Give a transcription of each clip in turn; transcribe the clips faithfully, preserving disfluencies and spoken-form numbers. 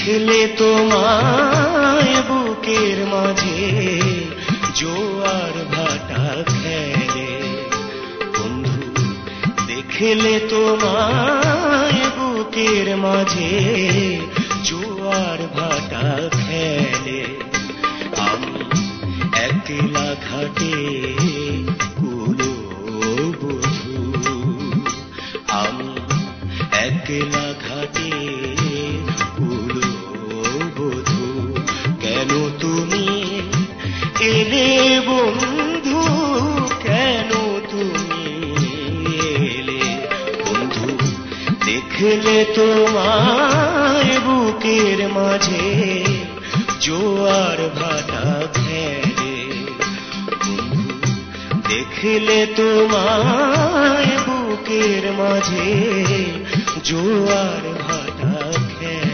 দেখলে তোমায় বুকের মাঝে জোয়ার ভাটা খেলে বন্ধু, দেখলে তোমায় বুকের মাঝে জোয়ার ভাটা খেলে। আমি একলা ঘাটে কুলো বধূ, আমি একলা ঘাটে কুলো বধূ। কেন তুমি এলে বন্ধু, কেন তুমি এলে বন্ধু, দেখলে তোমায় বুকের মাঝে জোয়ার ভাটা খেলে বন্ধু, দেখলে তোমায় বুকের মাঝে জোয়ার ভাটা খেলে।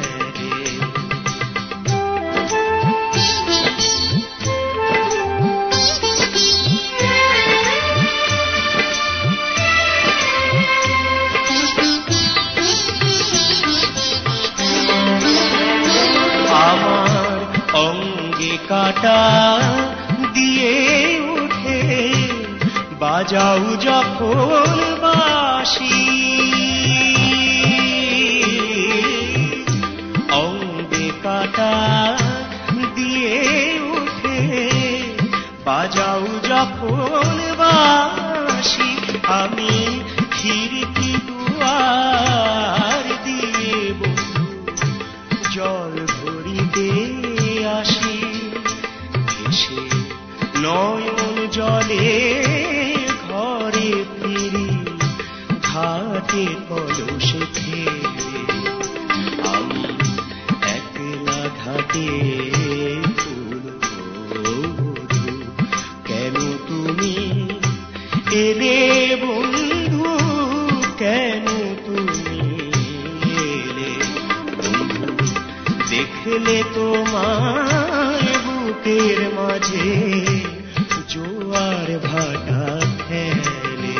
আমার অঙ্গে কাটা দিয়ে উঠে বাজাও যখন বাঁশি, অঙ্গে কাটা দিয়ে উঠে বাজাও যখন বাঁশি। আমি খিড়কি দুয়ার দিয়ে বন্ধু জল ভরিতে আসি, এসে নয়ন জলে ঘরে ফিরি ঘাটে কলসে ফেলে। আমি একলা ঘাটে কুলো বধূ, কেন তুমি এলে বন্ধু, কেন তুমি এলে বন্ধু, দেখলে তোমায় বুকের মাঝে জোয়ার ভাটা খেলে।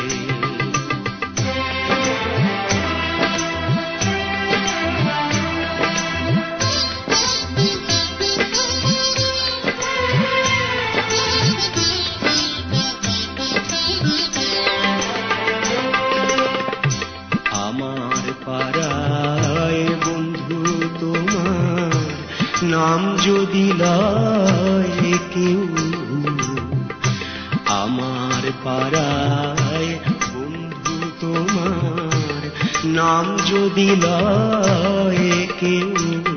আমার পাড়ায় বন্ধু তোমার নাম যদি লয় কেউ, আমার পাড়ায় বন্ধু তোমার নাম যদি লয় কেউ,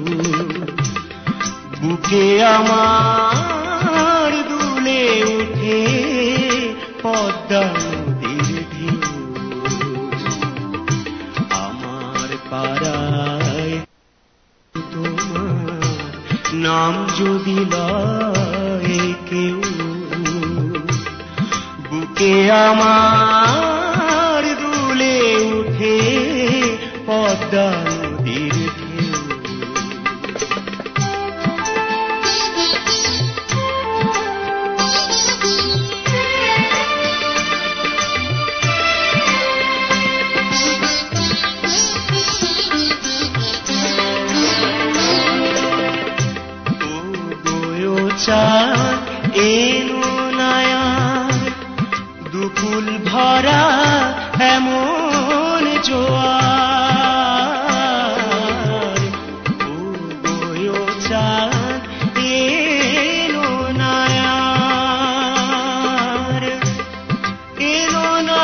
বুকে আমার দুলে উঠে পদ্মা নদীর ঢেউ। আমার পাড়ায় তোমার নাম যদি লয় কেউ, বুকে আমার দুলে উঠে পদ্মা নদীর ঢেউ। চাঁদ এলো নায়ার দুকুল ভরা এমন জোয়ার, ও গো চাঁদ এলো নায়ার, এলো না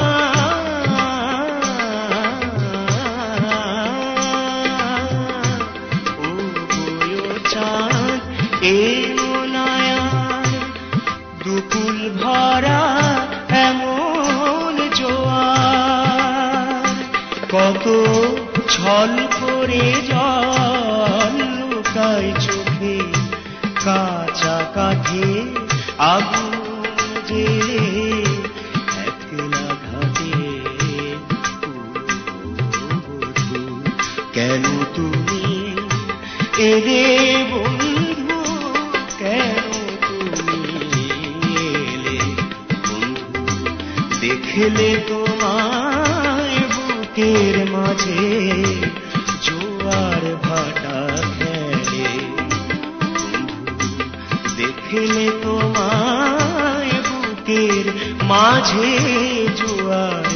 ও গো চাঁদ এলো দুকুল ভরা এমন জোয়ার। কত ছল করে জল লুকায় চোখে, কাঁচা কাঠে আগুন জেলে একলা ঘাটে বধূ। কেন তুমি এলে বন্ধু, কেন দেখলে তোমায় বুকের মাঝে জোয়ার ভাটা খেলে। দেখলে তোমায় বুকের মাঝে জোয়ার